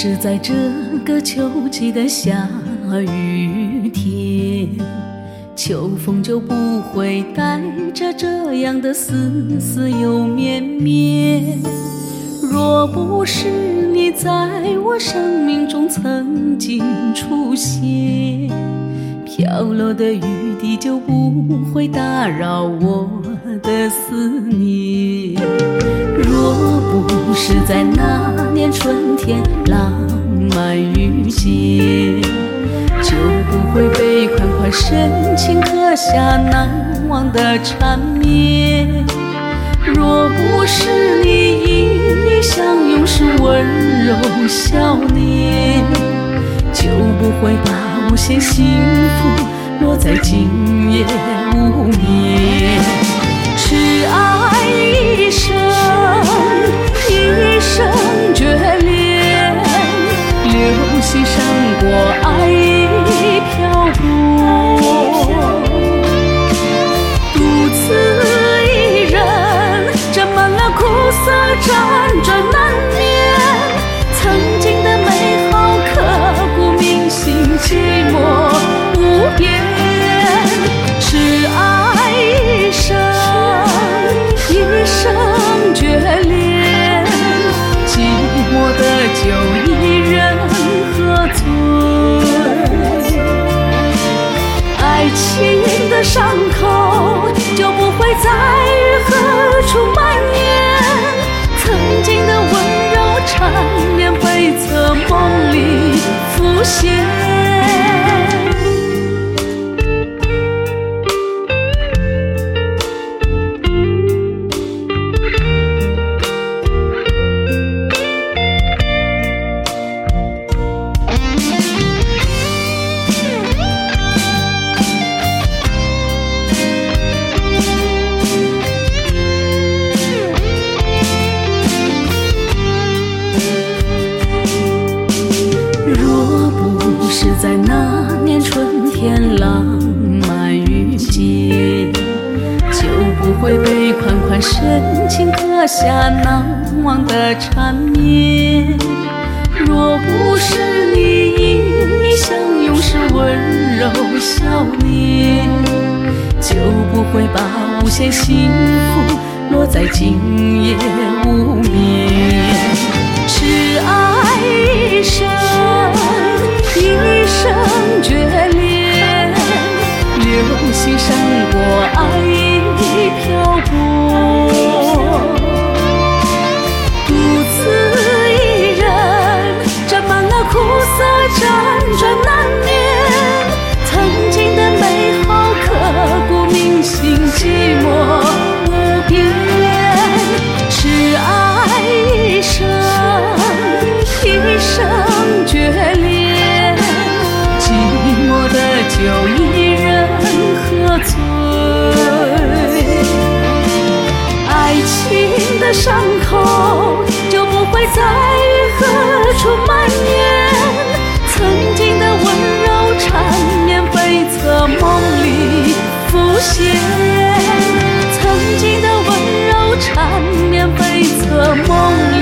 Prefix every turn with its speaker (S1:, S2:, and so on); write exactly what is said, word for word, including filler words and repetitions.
S1: 是在这个秋季的下雨天，秋风就不会带着这样的丝丝又绵绵。若不是你在我生命中曾经出现，飘落的雨滴就不会打扰我的思念。若不是在那年春天浪漫遇见，就不会被款款深情刻下难忘的缠绵。若不是你一一相拥时温柔笑脸，就不会把无限幸福落在今夜无眠。痴爱一生，一生眷恋，流星闪过，爱已漂泊，独自一人，沾满了苦涩，辗转难眠。曾经的美好刻骨铭心，寂寞无边。痴爱一生，一生眷恋，寂寞的酒一人喝醉。爱情的伤口就不会在于何处蔓延，曾经的温柔缠绵悱恻梦里浮现。是在那年春天浪漫遇见，就不会被款款深情刻下难忘的缠绵。若不是你一一相拥时温柔笑脸，就不会把无限幸福落在今夜无眠。痴爱一生，一生眷恋，流星闪过，爱已漂泊，独自一人，沾满了苦涩，辗转难眠。曾经的美好刻骨铭心，寂寞无边。痴爱一生，一生眷恋，寂寞的酒一人喝醉。爱情的伤口就不会在于何处蔓延，曾经的温柔缠绵悱恻梦里浮现。曾经的温柔缠绵悱恻梦